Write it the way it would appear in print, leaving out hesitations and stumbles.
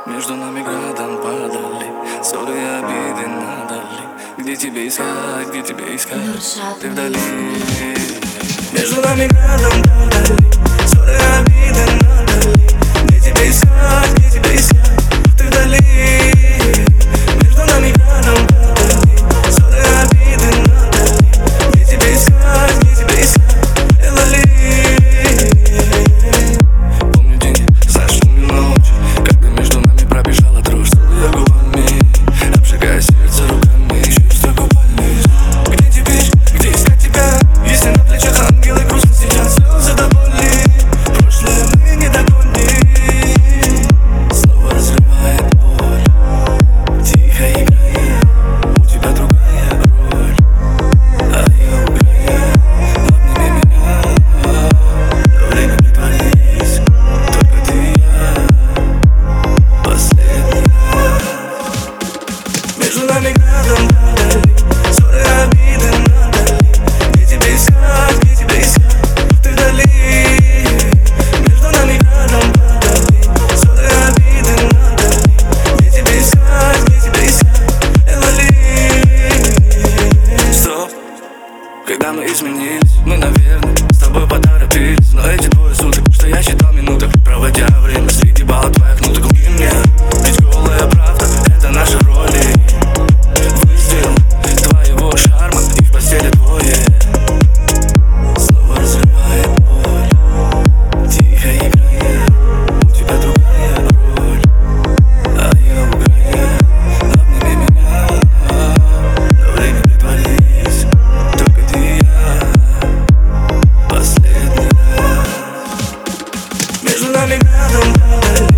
Между нами градом падали ссоры и обиды надали. Где тебе искать, где тебе искать? Ты вдали. Между нами градом падали ссоры и обиды надали. Где тебе искать, где тебе искать? Ты вдали. Между нами градом падали ссоры и обиды надали. Где тебе искать, где тебе искать? Ты вдали. Помню день, знаешь, помню ночь, когда между нами пробежала дрожь, целуя губами, обжигая сердце руками, чувства купались. Где теперь, где искать тебя, если на плечах ангелы грустно сейчас, слезы до боли, прошлое мы не догоним. Снова разрывает боль, тихо играя, у тебя другая роль, а я уграю. Обними меня, время притворись, только ты и я, последний раз. Между нами градом падали ссоры и обиды надали. Где тебе искать, где тебе искать? Ты вдали. Между нами градом падали ссоры и обиды надали. Где тебе искать, где тебе искать? Ты вдали. Стоп, когда мы изменились, мы, наверное, с тобой поторопились. Но эти двое суток, что я считал минуток, проводя время среди баллов твоих ноток. Лги мне, ведь голая правда — это наши роли. Выстрел твоего шарма и в постели двое. Снова разрывает боль, тихо играя, у тебя другая роль, а я уграю. Обними меня, время притворись, только ты и я, последний раз. Между нами градом падали